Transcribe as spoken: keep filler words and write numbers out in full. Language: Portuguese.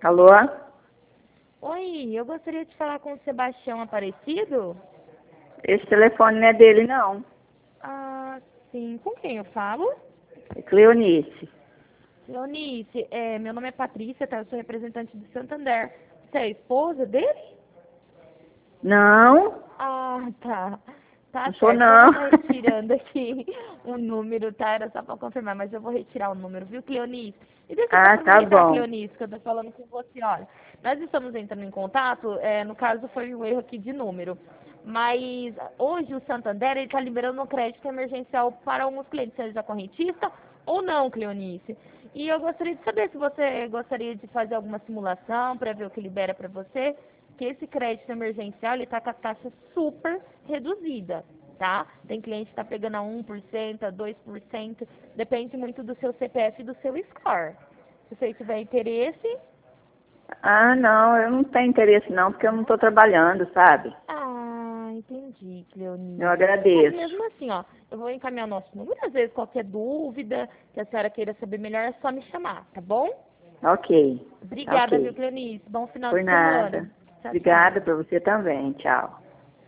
Alô? Oi, eu gostaria de falar com o Sebastião Aparecido. Esse telefone não é dele, não. Ah, sim. Com quem eu falo? É Cleonice. Leonice, é, meu nome é Patrícia, tá? Eu sou representante do Santander. Você é a esposa dele? Não, Ah, tá. Tá não sou certo. Eu vou não. estar retirando aqui o número, tá? Era só pra confirmar, mas eu vou retirar o número, viu, Cleonice? E deixa eu só Ah, tá aproveitar, bom. Cleonice, que eu tô falando com você, olha. Nós estamos entrando em contato, é, no caso foi um erro aqui de número. Mas hoje o Santander, ele tá liberando um crédito emergencial para alguns clientes, seja da correntista ou não, Cleonice. E eu gostaria de saber se você gostaria de fazer alguma simulação para ver o que libera para você, que esse crédito emergencial, ele tá com a taxa super reduzida, tá? Tem cliente que está pegando a um por cento, a dois por cento, depende muito do seu C P F e do seu score. Se você tiver interesse, Ah, não, eu não tenho interesse não, porque eu não estou trabalhando, sabe? ah, entendi, Eu Cleonice. Mas agradeço. mesmo assim, ó, eu vou encaminhar o nosso número, às vezes qualquer dúvida que a senhora queira saber melhor, é só me chamar, tá bom? Ok, Obrigada, viu, ok. Cleonice? Bom final Por de semana. nada. Tchau, tchau. Obrigada para você também. Tchau.